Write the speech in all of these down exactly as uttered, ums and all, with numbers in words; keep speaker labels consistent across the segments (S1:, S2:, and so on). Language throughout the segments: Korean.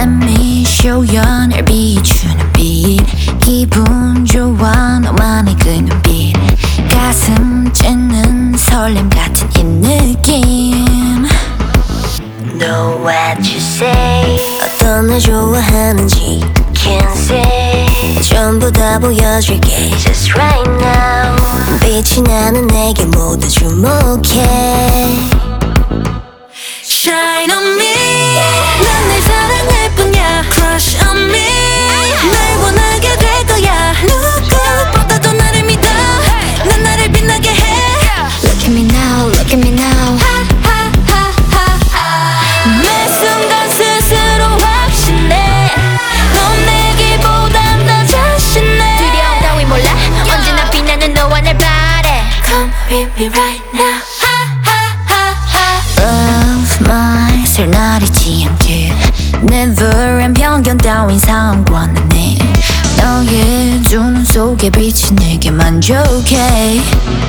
S1: me show you 날 비추는 빛 기분 좋아 너만의 그 눈빛 가슴 찢는 설렘 같은 이 느낌 Know what you say 어떤 날 좋아하는지 Can't say 전부 다 보여줄게 Just right now 빛이 나는 내게 모두 주목해 Shine on me 난 날 사랑할 뿐이야 Crush on me 날 원하게 될 거야 누구보다도 나를 믿어 난 나를 빛나게 해 Look at me now, look at me now 매 순간 스스로 확신해 넌 내기보단 더 자신해 두려움 따위 몰라 언제나 빛나는 너와 날 바래 Come with me right now Love my 설날이지 않길 Never and 편견 따윈 상관은 해 너의 두 눈 속에 빛이 내게 만족해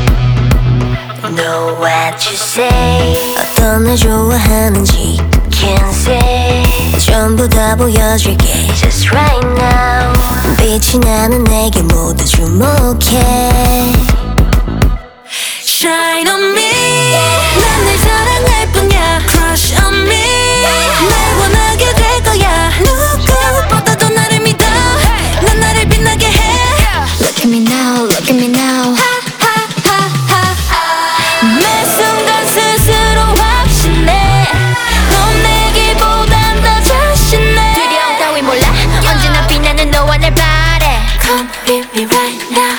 S1: Know what you say 어떤 날 좋아하는지 Can't say 전부 다 보여줄게 Just right now 빛이 나는 내게 모두 주목해 Shine on me 난 날 사랑할 뿐이야 Crush on me 날 원하게 될 거야 누구보다도 나를 믿어 난 나를 빛나게 해 Look at me now, look at me now 매 순간 스스로 확신해 넌 내기보단 더 자신해 두려움 따위 몰라 언제나 빛나는 너와 날 바래 Come with me right now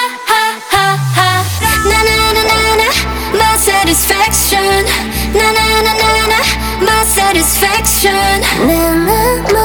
S1: 나나나나나 my satisfaction 나나나나나 my satisfaction 나나